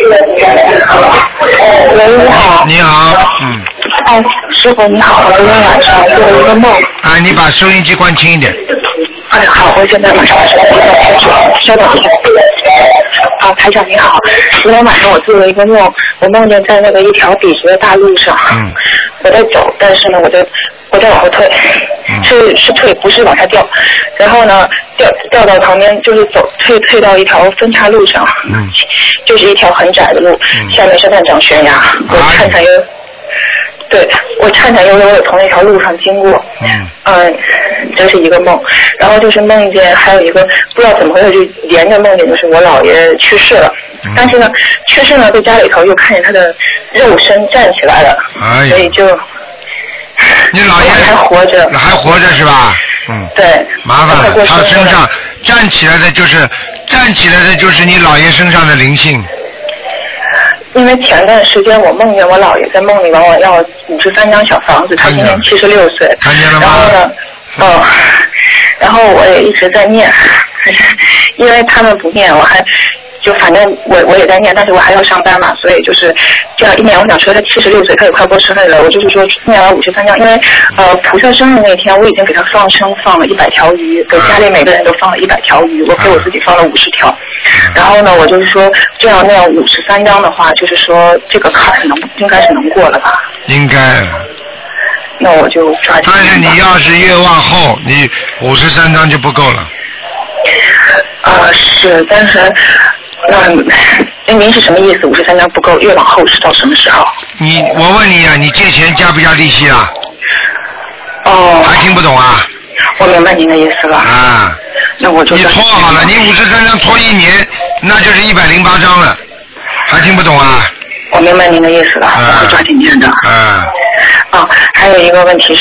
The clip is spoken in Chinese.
喂，你好。 你好， 哎，师傅你好，我昨天晚上做了一个梦。 啊，你把收音机关轻一点。 哎，好，我现在马上把收音机关开始，稍等一下。好，台长你好，昨天晚上我做了一个梦，我梦见在那个一条笔直的大路上，我在走，但是呢，我在往后退，是退，不是往下掉，然后呢，掉到旁边，就是退到一条分岔路上，就是一条很窄的路，下面是万丈悬崖，我颤颤悠悠的从那条路上经过，这是一个梦，然后就是梦见还有一个不知道怎么回事，就连着梦见就是我姥爷去世了，但是呢去世呢在家里头又看见他的肉身站起来了，所以就你姥爷还活着是吧？ 对， 麻烦了，他身上站起来的就是你姥爷身上的灵性。 因为前段时间我梦见我姥爷在梦里往我要53张小房子，他今年76岁。 看见了吗？ 然后呢，然后我也一直在念，因为他们不念，我还就反正我也在念，但是我还要上班嘛，所以就是这样一年，我想说他76岁，他也快过生日了，我就是说念完53张，因为菩萨生日那天我已经给他放生放了100条鱼，给家里每个人都放了100条鱼，我给我自己放了50条。然后呢，我就是说这样念53张的话，就是说这个坎应该是能过了吧？ 应该。 那我就抓紧。 但是你要是越往后，你53张就不够了。 是，但是您是什么意思？53张不够，越往后是到什么时候？ 我问你啊，你借钱加不加利息啊？还听不懂啊？ 我明白您的意思了。那我就你拖好了，你53张拖1年，那就是108张了，还听不懂啊？ 我明白您的意思了，我会抓紧念的。还有一个问题